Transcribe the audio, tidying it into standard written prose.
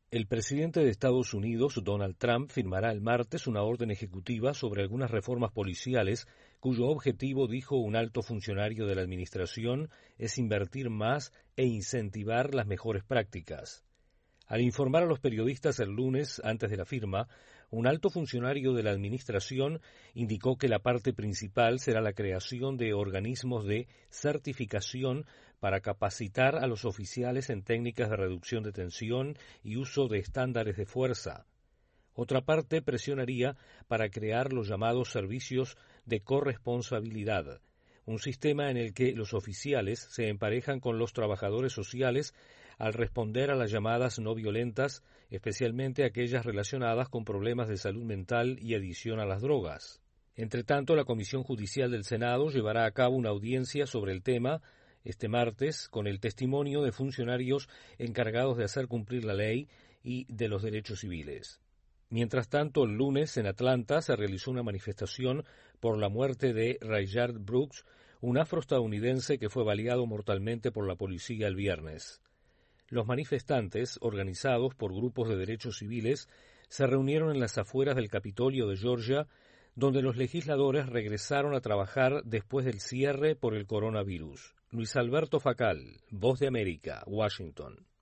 El presidente de Estados Unidos, Donald Trump, firmará el martes una orden ejecutiva sobre algunas reformas policiales cuyo objetivo, dijo un alto funcionario de la administración, es invertir más e incentivar las mejores prácticas. Al informar a los periodistas el lunes antes de la firma, un alto funcionario de la administración indicó que la parte principal será la creación de organismos de certificación para capacitar a los oficiales en técnicas de reducción de tensión y uso de estándares de fuerza. Otra parte presionaría para crear los llamados servicios de corresponsabilidad, un sistema en el que los oficiales se emparejan con los trabajadores sociales al responder a las llamadas no violentas, especialmente aquellas relacionadas con problemas de salud mental y adicción a las drogas. Entre tanto, la Comisión Judicial del Senado llevará a cabo una audiencia sobre el tema este martes con el testimonio de funcionarios encargados de hacer cumplir la ley y de los derechos civiles. Mientras tanto, el lunes en Atlanta se realizó una manifestación por la muerte de Rayshard Brooks, un afroestadounidense que fue baleado mortalmente por la policía el viernes. Los manifestantes, organizados por grupos de derechos civiles, se reunieron en las afueras del Capitolio de Georgia, donde los legisladores regresaron a trabajar después del cierre por el coronavirus. Luis Alberto Facal, Voz de América, Washington.